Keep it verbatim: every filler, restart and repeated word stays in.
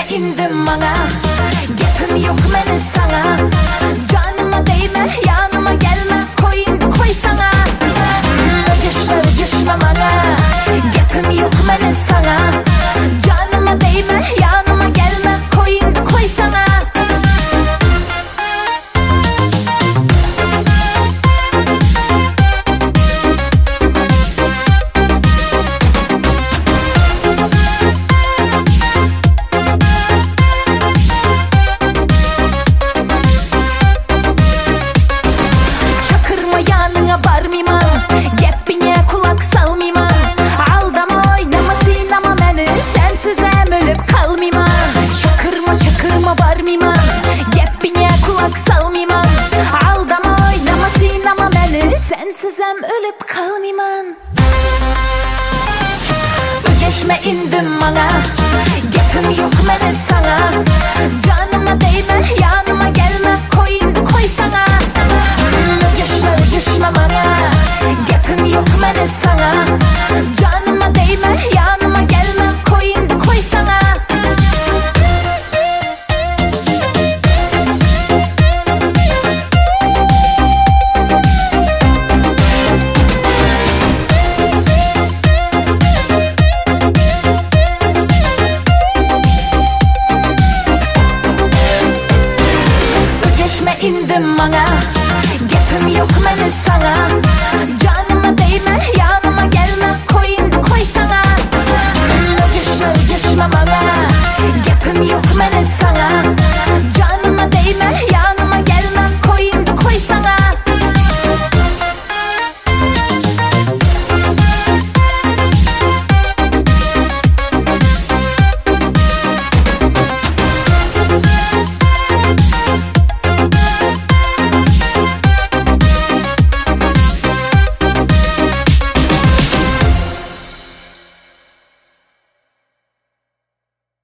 Ödeşme indim bana, gapim yok meni sana. Canıma değme, yanıma gelme, koyindi koy sana. Ödeşme ödeşme bana, gapim yok meni sana. Canıma değme, yanıma gelme, koyindi koy sana. Sensizem ölüp kalmayman. Ödeşme indim bana, gapim yok meni sana. Canıma değme, yanıma gelme, koyindi koy sana. Ödeşme ödeşme bana, gapim yok meni sana. Canıma değme, yanıma gelme, koyindi koy sana. İndim bana, gapim yok meni sana. Canıma değme, yanıma gelme, koyindi koy sana. Ödeşme ödeşme bana, gapim yok